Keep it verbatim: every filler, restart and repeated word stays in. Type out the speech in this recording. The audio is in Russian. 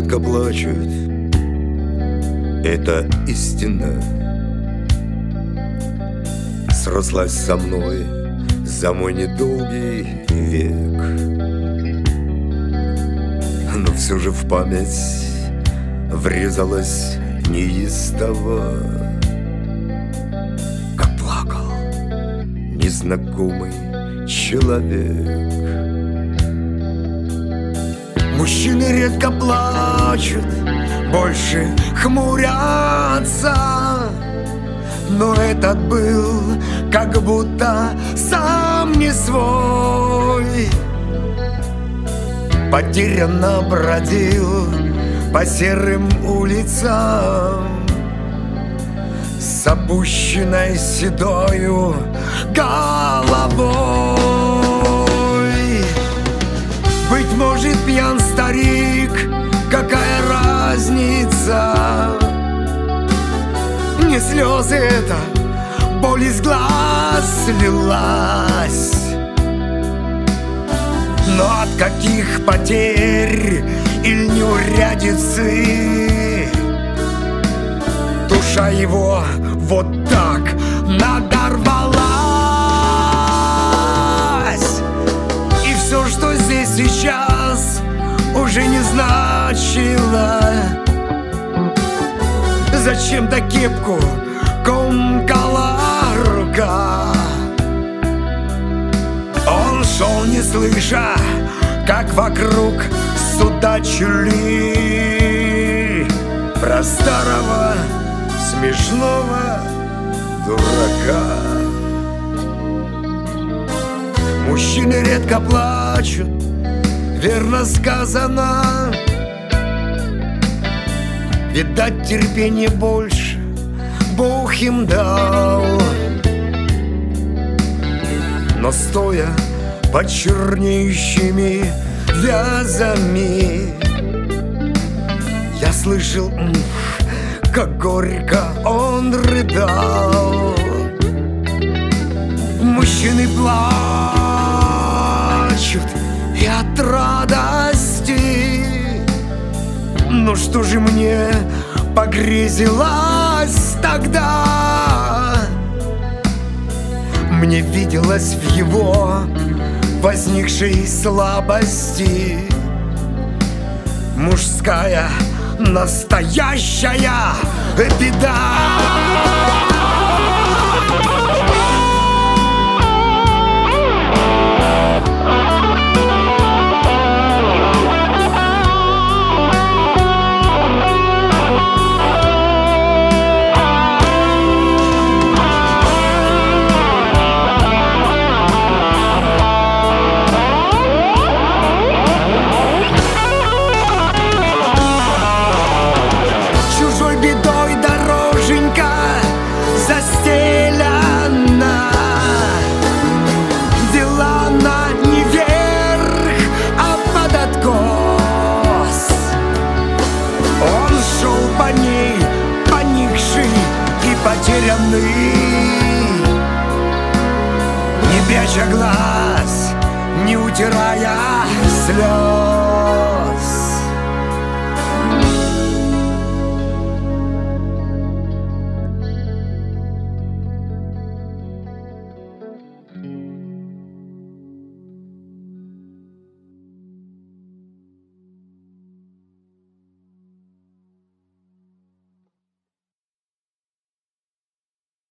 редко плачут, это истина. Срослась со мной за мой недолгий век, но все же в память врезалась неистово, как плакал незнакомый человек. Мужчины редко плачут, больше хмурятся, но этот был как будто сам не свой. Потерянно бродил по серым улицам с опущенной седою головой. Быть может, пьян старик, какая разница? Не слезы это, боль из глаз лилась. Но от каких потерь или неурядицы душа его вот так надорвалась. И все, что здесь сейчас, уже не значило. Зачем-то кепку комкала рука. Он шел, не слыша, как вокруг судачили про старого смешного дурака. Мужчины редко плачут, верно сказано. Видать, терпения больше Бог им дал. Но стоя под чернеющими вязами, я слышал, как горько он рыдал. Мужчины плачут и от радости. Но что же мне погрезилось тогда? Мне виделось в его возникшей слабости мужская настоящая беда. Потерянный, не пряча глаз, не утирая слез.